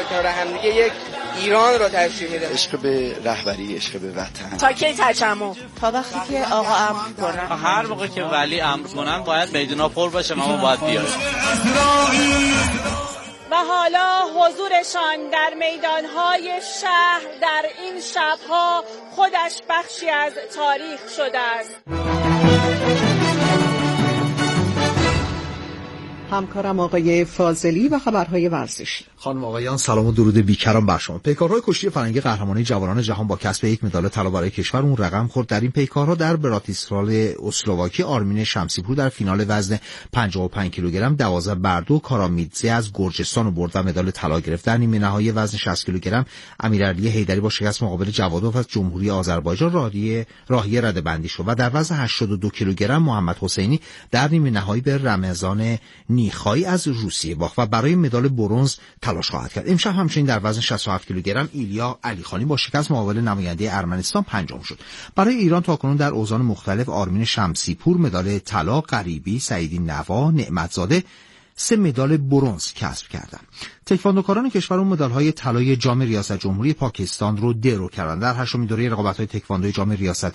کنار همدیگه یک ایران رو تشکیل میده. عشق به رهبری، عشق به وطن. تا کی تجمع؟ تا وقتی که آقا امر کنن. هر موقع که ولی امر کنن باید میدونا پر باشه، ما باید بیایم. و حالا حضورشان در میدانهای شهر در این شبها خودش بخشی از تاریخ شده است. همکارم آقای فاضلی و خبرهای ورزشی. خانم آقایان سلام و درود بیکران بر شما. پیکارهای کشتی فرنگی قهرمانی جوانان جهان با کسب یک مدال طلا برای کشور اون رقم خورد. در این پیکارها در براتیسلاو اسلواکی آرمین شمسیپور در فینال وزن 55 کیلوگرم 12 بردو کارامidze از گرجستان رو برد و مدال طلا گرفت. در نیمه نهایی وزن 60 کیلوگرم امیرعلی حیدری با شکست مقابل جوادوف از جمهوری آذربایجان راهی رده‌بندی شد و در وزن 82 کیلوگرم محمد حسینی در نیمه نهایی به رمضان نیخایی از روسیه باخت و برای مدال برنز تلاش خواهد کرد. امشب همچنین در وزن 67 کیلوگرم ایلیا علیخانی با شکست مقابل نماینده ارمنستان پنجم شد. برای ایران تاکنون در اوزان مختلف آرمین شمسیپور مدال طلا، غریبی، سعیدی نوا، نعمتزاده 3 مدال برنز کسب کردند. تکواندوکاران کشور اون مدال‌های طلای جام ریاست جمهوری پاکستان رو درو کردند. در هشتمین دوره رقابت‌های تکواندو جام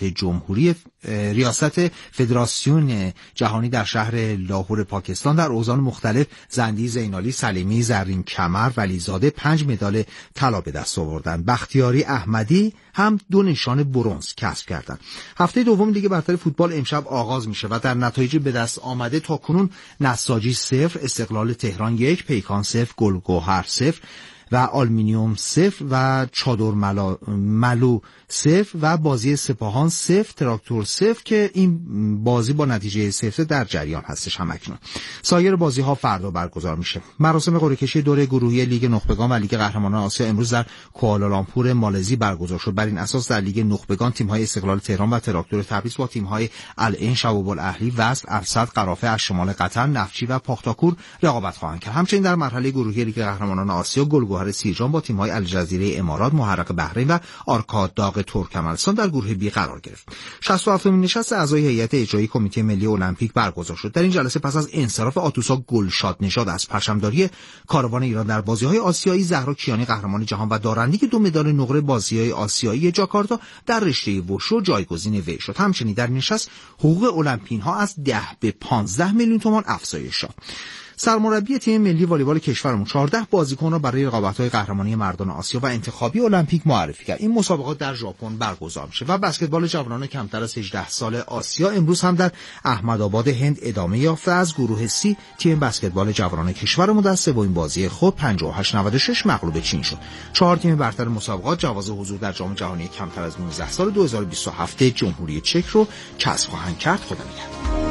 ریاست فدراسیون جهانی در شهر لاهور پاکستان در اوزان مختلف زندی زینالی سلیمی زرین کمر ولیزاده 5 مدال طلا به دست آوردند. بختیاری احمدی هم 2 نشان برنز کسب کردند. هفته دوم لیگ برتر فوتبال امشب آغاز میشه و در نتایج به دست آمده تاکنون نساجی 0 استقلال تهران 1 پیکان 0 گلگهر 0 و آلومینیوم 0 و چادر ملو 0 و بازی سپاهان 0 تراکتور 0 که این بازی با نتیجه 0 در جریان هستش همکنون. سایر بازی ها فردا برگزار میشه. مراسم قرعه کشی دوره گروهی لیگ نخبگان و لیگ قهرمانان آسیا امروز در کوالالامپور مالزی برگزار شد. بر این اساس در لیگ نخبگان تیم‌های استقلال تهران و تراکتور تبریز با تیم‌های العین شباب الاهلی وصل ارصد قرافه از شمال قطر نفتچی و پاختاکور رقابت خواهند کرد. همچنین در مرحله گروهی لیگ قهرمانان آسیا گلگهر سیرجان با تیم‌های الجزیره امارات محرق بحرین و آرکاد داغ ترکمنستان در گروه بی قرار گرفت. 67مین نشست اعضای هیئت اجرایی کمیته ملی المپیک برگزار شد. در این جلسه پس از انصراف آتوسا گلشاد نژاد از پرچمداری کاروان ایران در بازی‌های آسیایی، زهرا کیانی قهرمان جهان و دارندگی 2 مدال نقره بازی‌های آسیایی جاکارتا در رشته وشو جایگزین وی شد. همچنین در نشست حقوق المپی‌ها از 10 به 15 میلیون تومان افزایش یافت. سرمربی تیم ملی والیبال کشورمون 14 بازیکن را برای رقابت‌های قهرمانی مردان آسیا و انتخابی المپیک معرفی کرد. این مسابقات در ژاپن برگزار میشه و بسکتبال جوانان کمتر از 18 سال آسیا امروز هم در احمدآباد هند ادامه یافته. از گروه C تیم بسکتبال جوانان کشورمون در سومین بازی خود 58-96 مغلوب چین شد. 4 تیم برتر مسابقات جواز حضور در جام جهانی کمتر از 19 سال 2027 جمهوری چک رو کسب خواهند کرد. خدا نگهدار.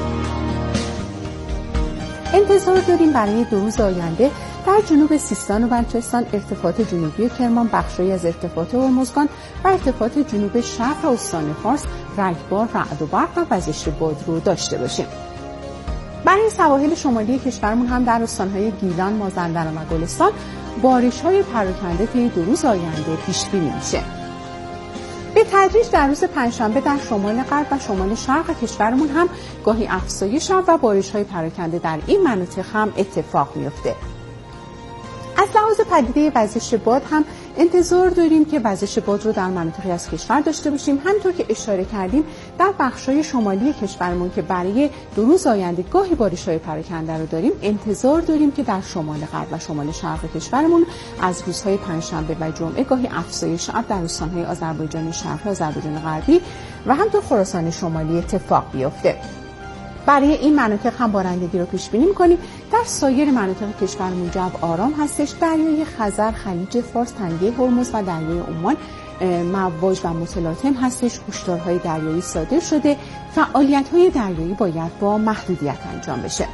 انتظار داریم برای 2 روز آینده در جنوب سیستان و بلوچستان، ارتفاعات جنوبی کرمان، بخشی از ارتفاعات هرمزگان و ارتفاعات جنوب شرق استان فارس رگبار، رعد و برق و وزش باد رو داشته باشیم. برای سواحل شمالی کشورمون هم در استانهای گیلان، مازندران و گلستان بارش‌های پراکنده طی 2 روز آینده پیش بینی میشه. به تدریج در روز پنجشنبه در شمال غرب و شمال شرق کشورمون هم گاهی افزایش و بارش‌های پراکنده در این مناطق هم اتفاق میفته. از لحاظ پدیده وزش باد هم انتظار داریم که وزش باد رو در مناطقی از کشور داشته باشیم. همونطور که اشاره کردیم در بخش‌های شمالی کشورمون که برای 2 روز آینده گاهی بارش‌های پراکنده رو داریم، انتظار داریم که در شمال غرب و شمال شرق کشورمون از روزهای پنجشنبه و جمعه گاهی افزایش در استان‌های آذربایجان شرقی، آذربایجان غربی و همینطور خراسان شمالی اتفاق بیفته. برای این مناطق هم بارندگی رو پیش بینی می‌کنیم. در سایر مناطق کشورمون جو آرام هستش. دریای خزر، خلیج فارس، تنگه هرمز و دریای عمان مواج و متلاطم هستش. هشدارهای دریایی صادر شده. فعالیت‌های دریایی باید با محدودیت انجام بشه.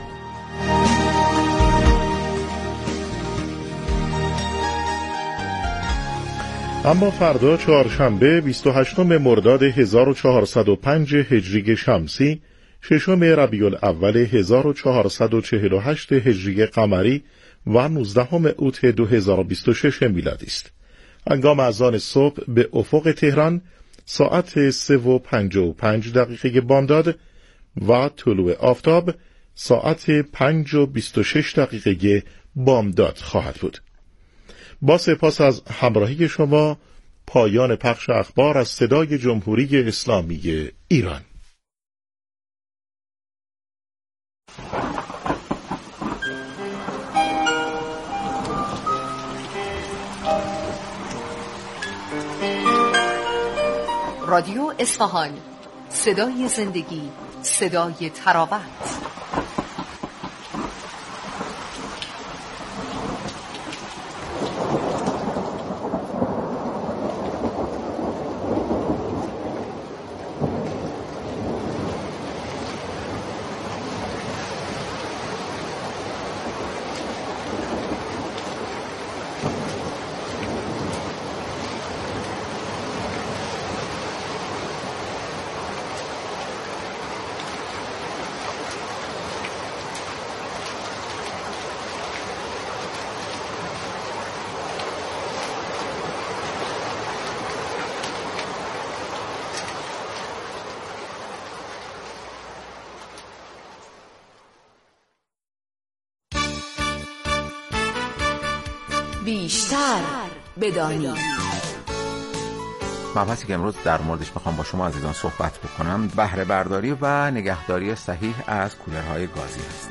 اما فردا چهارشنبه 28 مرداد 1405 هجری شمسی، 6 ربیع الاول 1448 هجری قمری و 19 اوت 2026 میلادی است. هنگام اذان صبح به افق تهران ساعت 3:55 بامداد و طلوع آفتاب ساعت 5:26 بامداد خواهد بود. با سپاس از همراهی شما، پایان پخش اخبار از صدای جمهوری اسلامی ایران. رادیو اصفهان، صدای زندگی، صدای تراوت. بیشتر بدانید. مبحثی که امروز در موردش میخوام با شما عزیزان صحبت بکنم بهره برداری و نگهداری صحیح از کولرهای گازی است.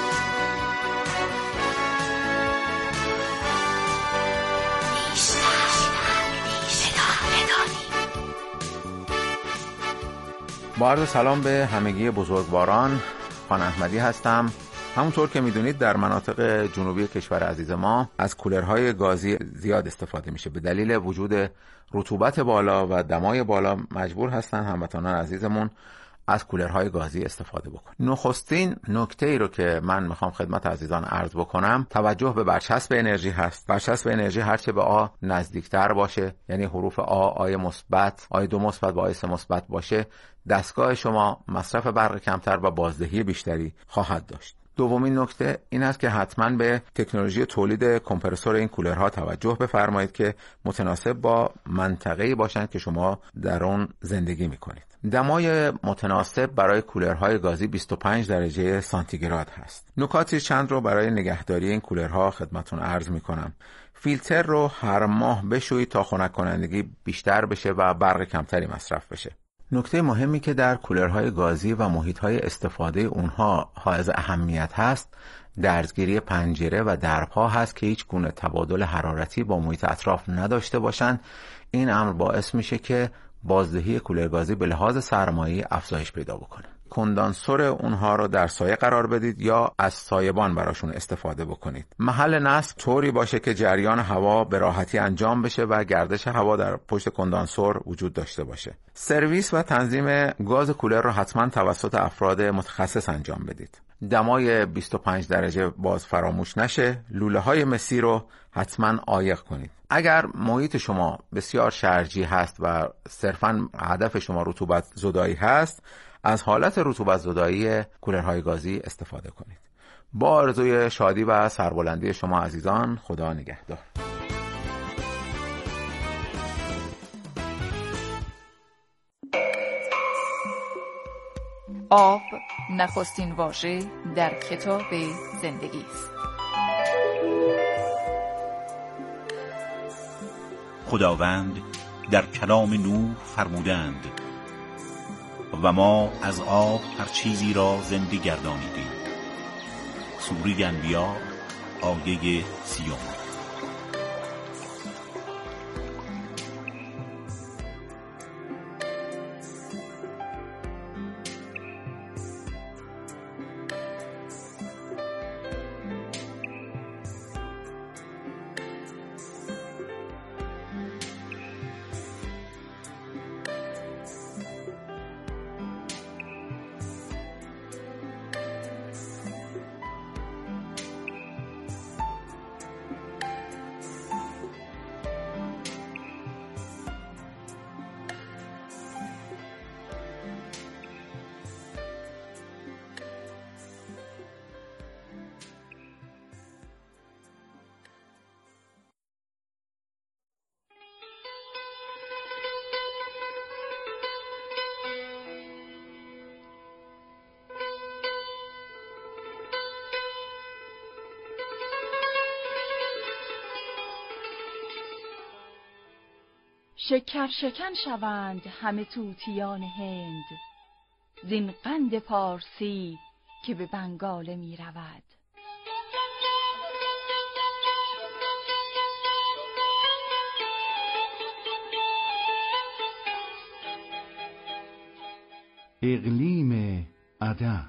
با عرض سلام به همگی بزرگواران، خان احمدی هستم. همونطور که میدونید در مناطق جنوبی کشور عزیز ما از کولرهای گازی زیاد استفاده میشه. به دلیل وجود رطوبت بالا و دمای بالا مجبور هستن هموطنان عزیزمون از کولرهای گازی استفاده بکنن. نخستین نکته ای رو که من میخوام خدمت عزیزان عرض بکنم توجه به برچسب انرژی هست. برچسب انرژی هرچه به آ نزدیکتر باشه، یعنی حروف آی مثبت، آی 2 مثبت و آی 3 مثبت باشه، دستگاه شما مصرف برق کمتر و بازدهی بیشتری خواهد داشت. دومین نکته این است که حتما به تکنولوژی تولید کمپرسور این کولرها توجه بفرمایید که متناسب با منطقه‌ای باشند که شما در اون زندگی می‌کنید. دمای متناسب برای کولرهای گازی 25 درجه سانتیگراد هست. نکاتی چند رو برای نگهداری این کولرها خدمتتون عرض می‌کنم. فیلتر رو هر ماه بشویید تا خنک کنندگی بیشتر بشه و برق کمتری مصرف بشه. نکته مهمی که در کولرهای گازی و محیط‌های استفاده اونها حائز اهمیت هست، درزگیری پنجره و درها هست که هیچ گونه تبادل حرارتی با محیط اطراف نداشته باشند. این امر باعث میشه که بازدهی کولر گازی به لحاظ سرمایه‌ای افزایش پیدا بکنه. کندانسور اونها رو در سایه قرار بدید یا از سایبان براشون استفاده بکنید. محل نصب طوری باشه که جریان هوا به راحتی انجام بشه و گردش هوا در پشت کندانسور وجود داشته باشه. سرویس و تنظیم گاز کولر رو حتما توسط افراد متخصص انجام بدید. دمای 25 درجه باز فراموش نشه. لوله های مسی رو حتما عایق کنید. اگر محیط شما بسیار شرجی هست و صرفاً هدف شما رطوبت زدایی هست، از حالت رطوبت زدایی کولرهای گازی استفاده کنید. با آرزوی شادی و سربلندی شما عزیزان، خدا نگهدار. آب نخستین واژه در کتاب زندگی است. خداوند در کلام نوح فرمودند و ما از آب هر چیزی را زنده گردانیدیم. سوره انبیاء آیه 30. شکر شکن شوند همه طوطیان هند، زین قند پارسی که به بنگاله می رود. اقلیم ادب.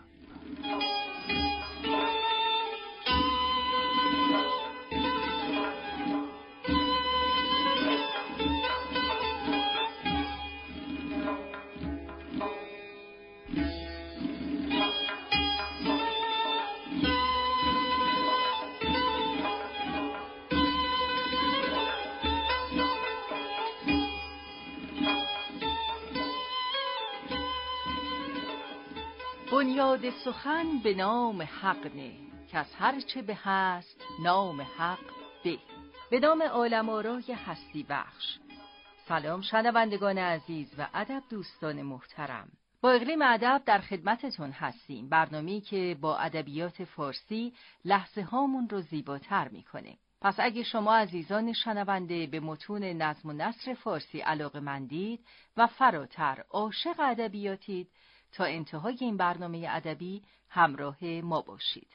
بنیاد سخن به نام حق نه، که از هر چه به هست نام حق به. به نام عالم آرای هستی بخش. سلام شنوندگان عزیز و ادب دوستان محترم. با اقلیم ادب در خدمتتون هستیم، برنامه‌ای که با ادبیات فارسی لحظه هامون رو زیباتر میکنه. پس اگه شما عزیزان شنونده به متون نظم و نثر فارسی علاقه‌مندید و فراتر عاشق ادبیاتید، تا انتهای این برنامه ادبی همراه ما باشید.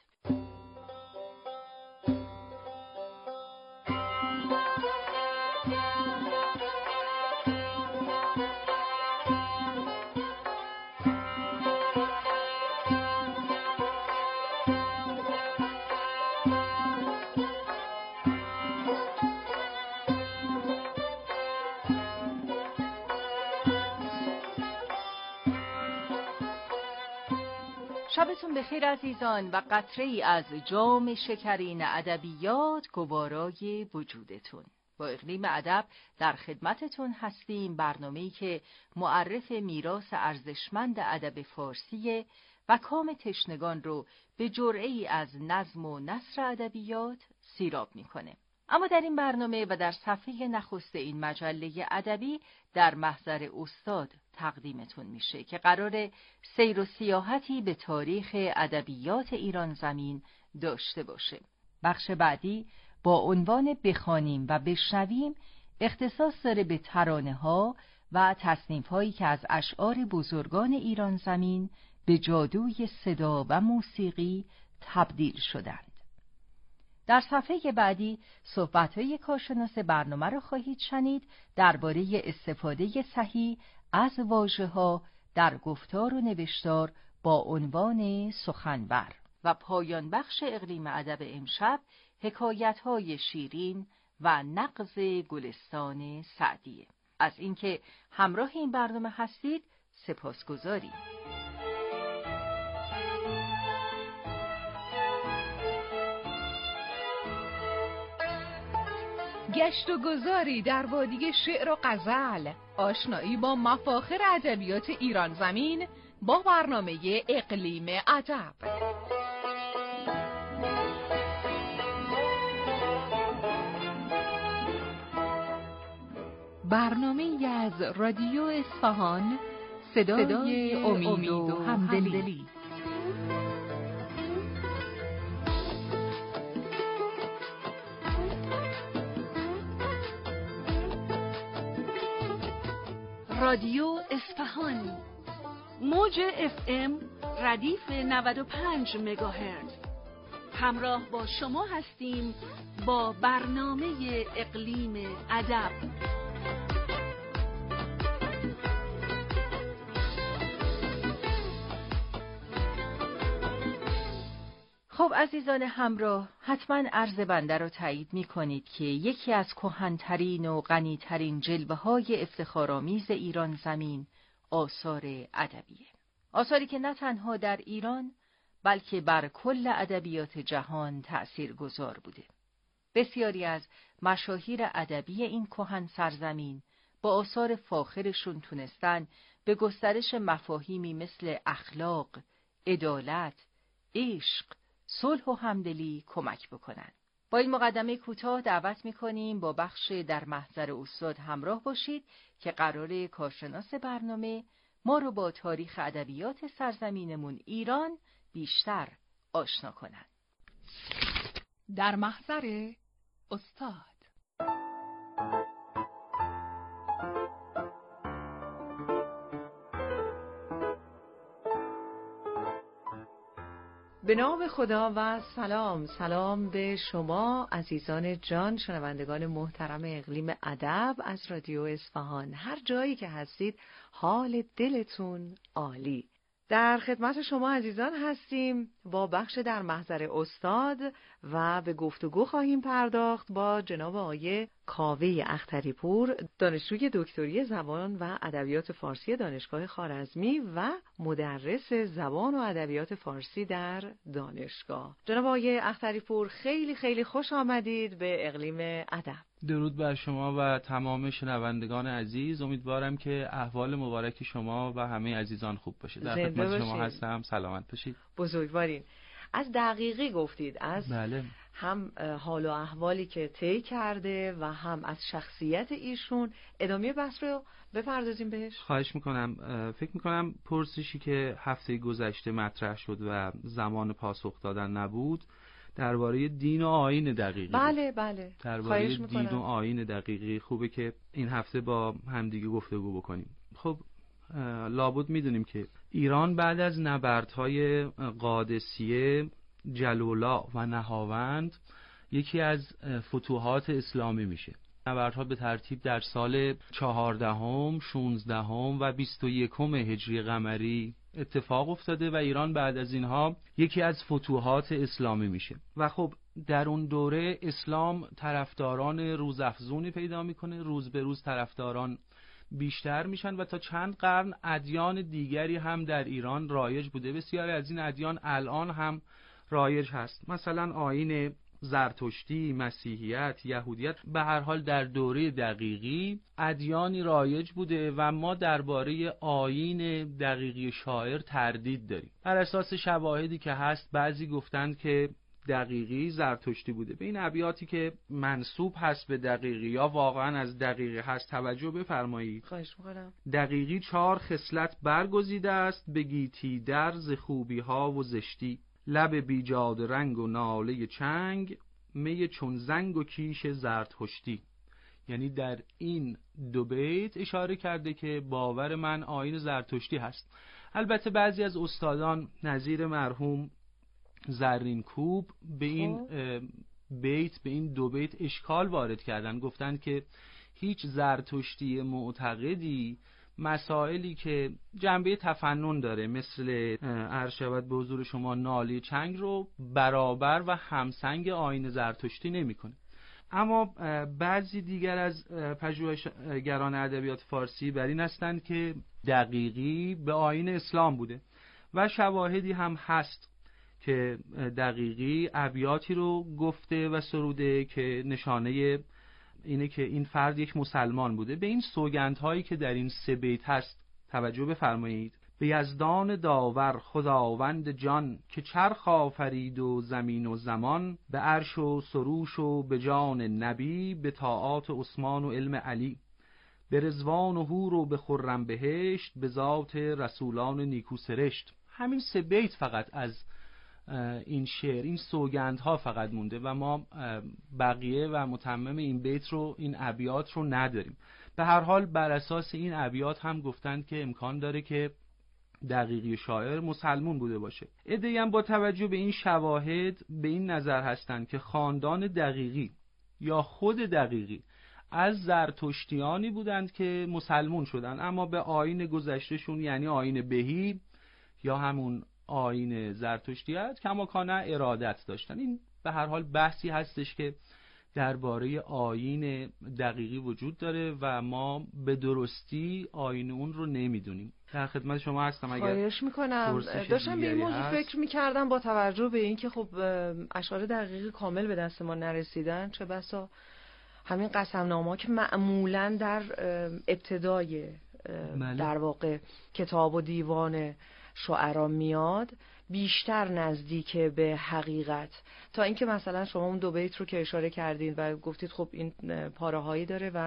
شبتون بخیر عزیزان و قطره‌ای از جام شکرین ادبیات گوارای وجودتون. با اقلیم ادب در خدمتتون هستیم، برنامه‌ای که معرف میراث ارزشمند ادب فارسی و کام تشنگان رو به جرعه‌ای از نظم و نثر ادبیات سیراب میکنه. اما در این برنامه و در صفحه نخست این مجله ادبی در محضر استاد تقدیمتون میشه که قرار سیر و سیاحتی به تاریخ ادبیات ایران زمین داشته باشه. بخش بعدی با عنوان بخوانیم و بشنویم اختصاص داره به ترانه‌ها و تصنیف‌هایی که از اشعار بزرگان ایران زمین به جادوی صدا و موسیقی تبدیل شدند. در صفحه بعدی صحبت‌های کارشناس برنامه را خواهید شنید درباره استفاده صحیح از واژه‌ها در گفتار و نوشتار با عنوان سخنور. و پایان بخش اقلیم ادب امشب حکایت‌های شیرین و نغز گلستان سعدیه. از اینکه همراه این برنامه هستید سپاسگزاریم. گشت و گذاری در وادی شعر و غزل، آشنایی با مفاخر ادبیات ایران زمین با برنامه اقلیم ادب. برنامه از رادیو اصفهان، صدای امید و همدلی. رادیو اصفهان، موج FM ردیف 95 مگاهرتز. همراه با شما هستیم با برنامه اقلیم ادب. خب عزیزان همراه، حتما عرض بنده را تایید می کنید که یکی از کهن‌ترین و غنی‌ترین جلوه‌های افتخارآمیز ایران زمین آثار ادبیه. آثاری که نه تنها در ایران بلکه بر کل ادبیات جهان تأثیرگذار بوده. بسیاری از مشاهیر ادبی این کهن سرزمین با آثار فاخرشون تونستن به گسترش مفاهیمی مثل اخلاق، عدالت، عشق، صلح و همدلی کمک بکنن. با این مقدمه کوتاه دعوت میکنیم با بخش در محضر استاد همراه باشید که قراره کارشناس برنامه ما رو با تاریخ ادبیات سرزمینمون ایران بیشتر آشنا کنن. در محضر استاد. به نام خدا و سلام به شما عزیزان جان، شنوندگان محترم اقلیم ادب از رادیو اصفهان. هر جایی که هستید حال دلتون عالی. در خدمت شما عزیزان هستیم با بخش در محضر استاد و به گفتگو خواهیم پرداخت با جناب آقای کاوه اختریپور، دانشجوی دکتری زبان و ادبیات فارسی دانشگاه خوارزمی و مدرس زبان و ادبیات فارسی در دانشگاه. جناب آقای اختریپور، خیلی خوش آمدید به اقلیم ادب. درود بر شما و تمام شنوندگان عزیز. امیدوارم که احوال مبارک شما و همه عزیزان خوب باشه. در خدمت شما هستم. سلامت باشید. بزرگوارین. از دقیقی گفتید، از بله. هم حال و احوالی که طی کرده و هم از شخصیت ایشون. ادامه بحث رو بپردازیم بهش. خواهش میکنم. فکر میکنم پرسشی که هفته گذشته مطرح شد و زمان پاسخ دادن نبود درباره دین و آیین دقیقی. بله. درباره دین و آیین دقیقی خوبه که این هفته با همدیگه گفتگو بکنیم. خب لابد میدونیم که ایران بعد از نبردهای قادسیه، جلولا و نهاوند یکی از فتوحات اسلامی میشه. نبردها به ترتیب در سال 14، 16 و 21 هجری قمری اتفاق افتاده و ایران بعد از اینها یکی از فتوحات اسلامی میشه. و خب در اون دوره اسلام طرفداران روزافزونی پیدا میکنه، روز به روز طرفداران بیشتر میشن و تا چند قرن ادیان دیگری هم در ایران رایج بوده. بسیاری از این ادیان الان هم رایج هست، مثلا آیین زرتشتی، مسیحیت، یهودیت. به هر حال در دوره دقیقی ادیانی رایج بوده و ما درباره آیین دقیقی شاعر تردید داریم. بر اساس شواهدی که هست بعضی گفتند که دقیقی زرتشتی بوده. به این ابیاتی که منسوب هست به دقیقی یا واقعا از دقیقی هست توجه بفرمایید. خواهش می‌کنم. دقیقی 4 خصلت برگزیده است، به گیتی درز خوبی ها و زشتی، لب بیجاد رنگ و ناله چنگ، می چون زنگ و کیش زرتشتی. یعنی در این دو بیت اشاره کرده که باور من آیین زرتشتی هست. البته بعضی از استادان نظیر مرحوم زرین کوب به این بیت، به این دو بیت اشکال وارد کردن. گفتن که هیچ زرتشتی معتقدی مسائلی که جنبه تفنن داره، مثل عرض شود به حضور شما ناله چنگ، رو برابر و همسنگ آیین زرتشتی نمیکنه. اما بعضی دیگر از پژوهشگران ادبیات فارسی بر این هستند که دقیقی به آیین اسلام بوده و شواهدی هم هست که دقیقی ابیاتی رو گفته و سروده که نشانه اینه که این فرد یک مسلمان بوده. به این سوگندهایی که در این 3 بیت هست توجه بفرمایید. به یزدان داور خداوند جان، که چرخ آفرید و زمین و زمان، به عرش و سروش و به جان نبی، به طاعات عثمان و علم علی، به رضوان و حور و به خرم بهشت، به ذات رسولان نیکو سرشت. همین 3 بیت فقط از این شعر، این سوگندها فقط مونده و ما بقیه و متمم این بیت رو، این ابیات رو نداریم. به هر حال بر اساس این ابیات هم گفتند که امکان داره که دقیقی شاعر مسلمون بوده باشه. عده‌ای هم با توجه به این شواهد به این نظر هستند که خاندان دقیقی یا خود دقیقی از زرتشتیانی بودند که مسلمون شدند، اما به آیین گذشتهشون یعنی آیین بهی یا همون آیین زرتشتیت کماکان ارادت داشتن. این به هر حال بحثی هستش که درباره آیین دقیقی وجود داره و ما به درستی آیین اون رو نمیدونیم. در خدمت شما هستم. اگر خواهش میکنم. داشتم به این موضوع فکر میکردم با توجه به این که خب اشعار دقیقی کامل به دست ما نرسیدن، چه بسا همین قسمنامه‌ها که معمولاً در ابتدای در واقع کتاب و دیوان شعرا میاد بیشتر نزدیک به حقیقت، تا اینکه مثلا شما اون 2 بیت رو که اشاره کردین و گفتید خب این پاره‌هایی داره و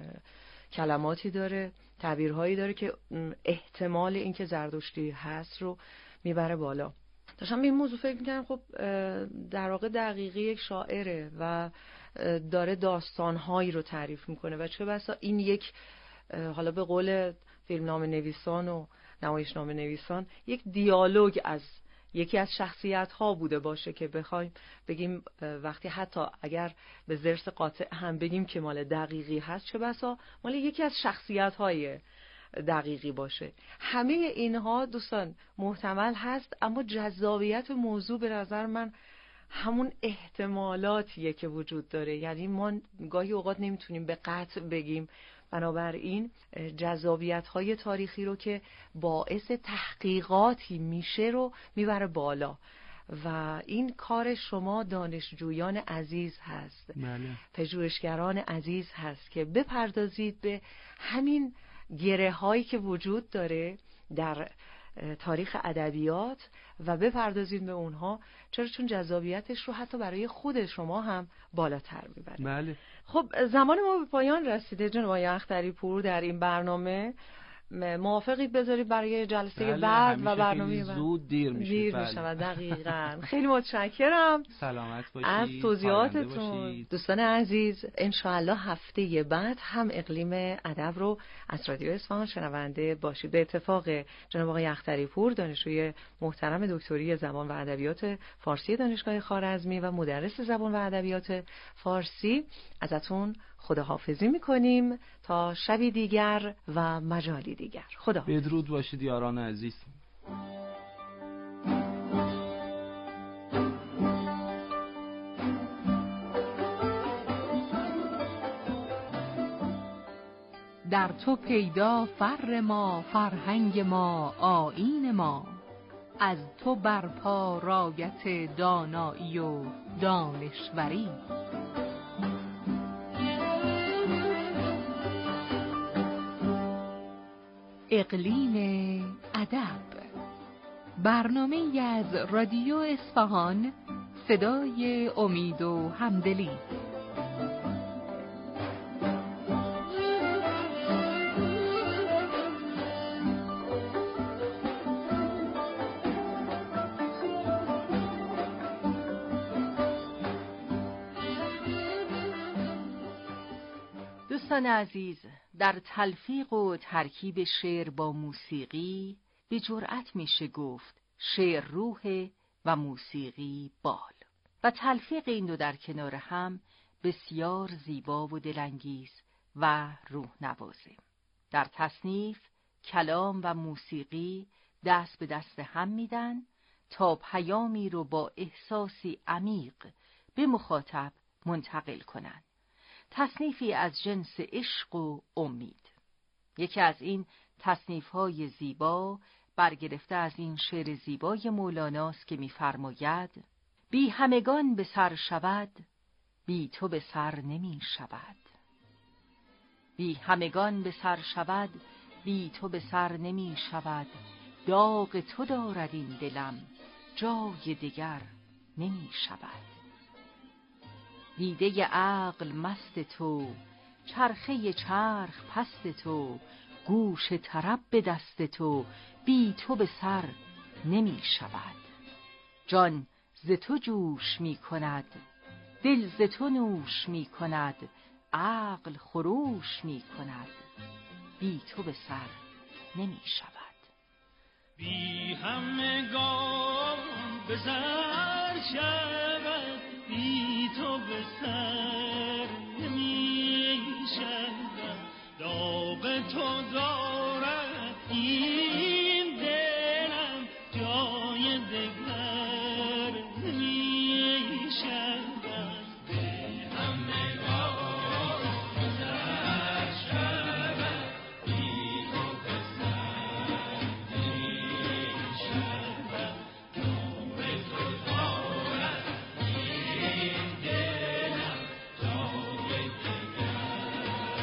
کلماتی داره، تعبیرهایی داره که احتمال اینکه زردشتی هست رو میبره بالا. داشتم به این موضوع فکر می‌کردم خب در واقع دقیقی یک شاعره و داره داستانهایی رو تعریف میکنه و چه بسا این یک، حالا به قول فیلمنامه نویسان و نمایشنامه نویسان، یک دیالوگ از یکی از شخصیت ها بوده باشه که بخوایم بگیم وقتی حتی اگر به ضرس قاطع هم بگیم که مال دقیقی هست، چه بسا مال یکی از شخصیت های دقیقی باشه. همه اینها دوستان محتمل هست، اما جذابیت موضوع به نظر من همون احتمالاتیه که وجود داره. یعنی ما گاهی اوقات نمیتونیم به قطع بگیم، بنابراین جذابیت‌های تاریخی رو که باعث تحقیقاتی میشه رو میبره بالا و این کار شما دانشجویان عزیز هست، پژوهشگران عزیز هست که بپردازید به همین گره هایی که وجود داره در تاریخ ادبیات و بپردازید به اونها، چرا؟ چون جذابیتش رو حتی برای خود شما هم بالاتر میبره. بله. خب زمان ما به پایان رسیده جناب آقای اختری پور در این برنامه. موافقید بذارید برای جلسه بعد و برنامه بعد؟ زود دیر میشه. دقیقاً. خیلی متشکرم. سلامت باشید. از توضیحاتتون. دوستان عزیز، انشاءالله هفته بعد هم اقلیم ادب رو از رادیو اصفهان شنونده باشید. به اتفاق جناب آقای اختری پور، دانشجوی محترم دکتری زبان و ادبیات فارسی دانشگاه خوارزمی و مدرس زبان و ادبیات فارسی، ازتون خداحافظی میکنیم تا شبی دیگر و مجالی دیگر. خدا بدرود باشید یاران عزیز. در تو پیدا فر ما، فرهنگ ما، آیین ما، از تو برپا رایت دانایی و دانشوری. اقلیم ادب، برنامه‌ای از رادیو اصفهان، صدای امید و همدلی. دوستان عزیز، در تلفیق و ترکیب شعر با موسیقی به جرأت میشه گفت شعر روح و موسیقی بال، و تلفیق این دو در کنار هم بسیار زیبا و دلانگیز و روح نوازه. در تصنیف کلام و موسیقی دست به دست هم میدن تا پیامی رو با احساسی عمیق به مخاطب منتقل کنن. تصنیفی از جنس عشق و امید. یکی از این تصنیف‌های زیبا برگرفته از این شعر زیبای مولاناست که می‌فرماید: بی همگان به سر شود، بی تو به سر نمی شود. بی همگان به سر شود، بی تو به سر نمی شود. داغ تو دارد این دلم، جای دیگر نمی شود. دیده عقل مست تو، چرخه چرخ پست تو، گوش طرب به دست تو، بی تو به سر نمی شود. جان ز تو جوش می کند، دل ز تو نوش می کند، عقل خروش می کند، بی تو به سر نمی شود. بی همگان به سر شود، بی تو به سر نمی شود. داغ تو دارد این دلم، جای دگر نمی شود. بی همگان به سر شود، بی تو به سر نمی شود. داغ تو دارد این دلم، جای دگر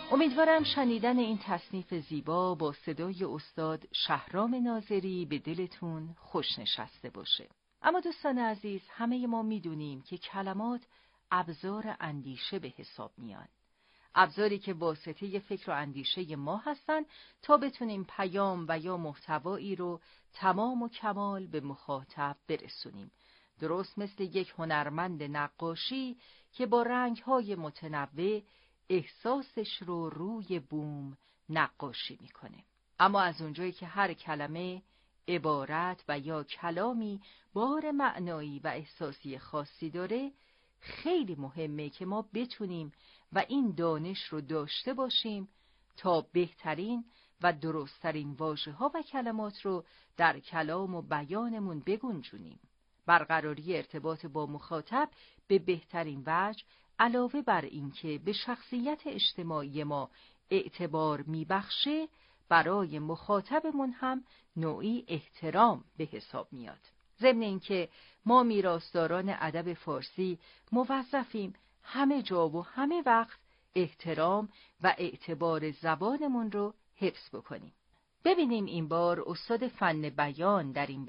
امیدوارم شنیدن این تصنیف زیبا با صدای استاد شهرام ناظری به دلتون خوش نشسته باشه. اما دوستان عزیز، همه ما میدونیم که کلمات ابزار اندیشه به حساب میان. ابزاری که واسطه فکر و اندیشه ما هستن تا بتونیم پیام و یا محتوایی رو تمام و کمال به مخاطب برسونیم. درست مثل یک هنرمند نقاشی که با رنگ‌های متنوع احساسش رو روی بوم نقاشی میکنه. اما از اونجایی که هر کلمه، عبارت و یا کلامی بار معنایی و احساسی خاصی داره، خیلی مهمه که ما بتونیم و این دانش رو داشته باشیم تا بهترین و درستترین واژه‌ها و کلمات رو در کلام و بیانمون بگنجونیم. برقراری ارتباط با مخاطب به بهترین وجه، علاوه بر اینکه به شخصیت اجتماعی ما اعتبار میبخشه، برای مخاطبمون هم نوعی احترام به حساب میاد. ضمن اینکه ما میراثداران ادب فارسی موظفیم همه جا و همه وقت احترام و اعتبار زبانمون رو حفظ بکنیم. ببینیم این بار استاد فن بیان در این